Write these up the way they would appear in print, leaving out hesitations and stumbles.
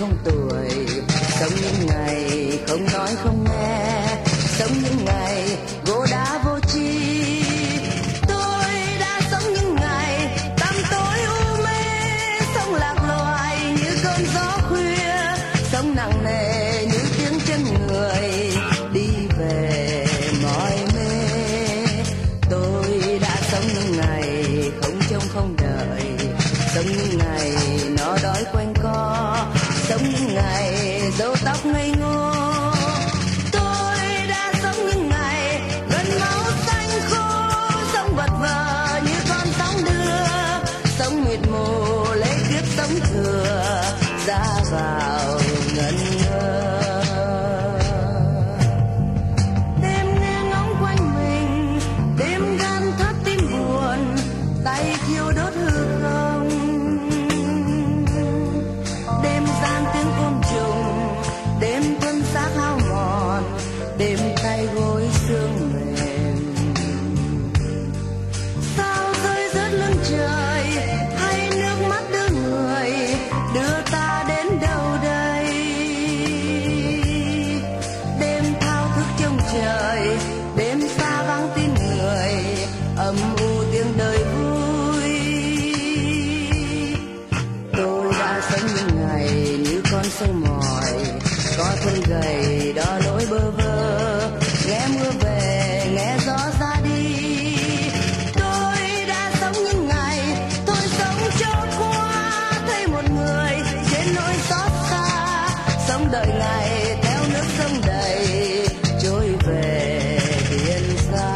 không tuổi, sống những ngày không nói không nghe, sống những ngày gỗ đá vô tri. Tôi đã sống những ngày tăm tối u mê, sống lạc loài như cơn gió khuya, sống nặng nề như tiếng chân người đi về mỏi mê. Tôi đã sống những ngày không trông không đợi, sống những ngày nó đói quanh co, sống những ngày râu tóc ngây ngô. Tôi đã sống những ngày gần máu xanh khô, sống vật vờ như con sóng đưa, sống mịt mù lấy kiếp sống thừa ra vào ngẩn ngơ. Đêm nghe ngóng quanh mình, đêm gan thắt tim buồn, tay thiêu đốt hư không. Đêm gian tiếng côn trùng, đêm thân xác hao mòn, đêm tay gối sương mềm. Sao rơi rớt lưng trời, hay nước mắt đưa người đưa ta đến đâu đây? Đêm thao thức trông trời, đêm xa vắng tin người, âm u tiếng đời vui. Tôi đã sống những ngày như con sâu mỏi, có thân gầy đó nỗi bơ vơ, nghe mưa về nghe gió ra đi. Tôi đã sống những ngày tôi sống trôi qua, thấy một người trên nỗi xót xa, sống đợi ngày theo nước sông đầy trôi về biển xa.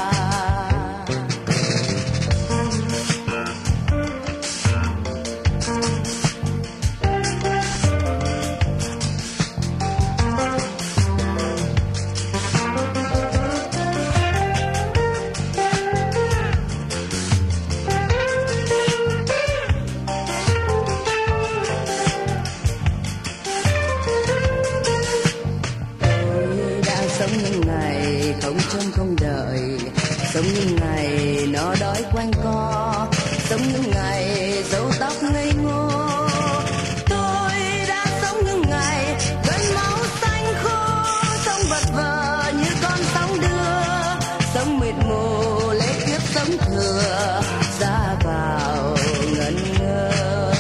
Sống những ngày không trông không đợi, sống những ngày nó đói quanh co, sống những ngày râu tóc ngây ngô. Tôi đã sống những ngày gần máu xanh khô, sống vật vờ như con sóng đưa, sống mịt mù lấy kiếp sống thừa ra vào ngẩn ngơ.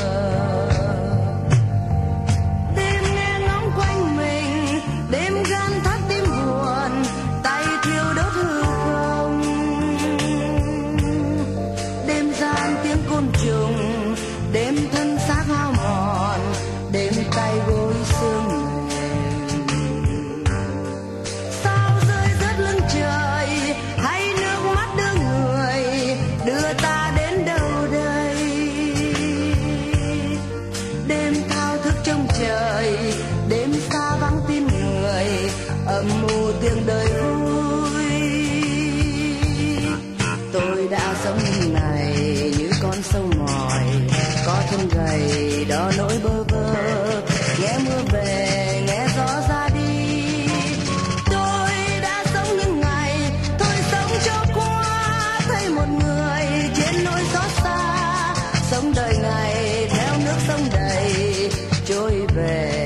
Đêm nghe ngóng quanh mình, đêm gan thắt tim buồn, tay thiêu đốt hư không. Đêm gian tiếng côn trùng, đêm thân xác hao mòn, đêm tay gối sương mềm. Sao rơi rớt lưng trời, hay nước mắt đưa người đưa ta đến đâu đây? Đêm thao thức trông trời, đêm xa vắng tin người, âm mưu tiếng đời vui. Tôi đã sống những ngày như con sâu mỏi, có thân gầy đó nỗi bơ vơ, nghe mưa về nghe gió ra đi. Tôi đã sống những ngày tôi sống cho qua, thấy một người trên nỗi xót xa, sống đời ngày theo nước sông đầy trôi về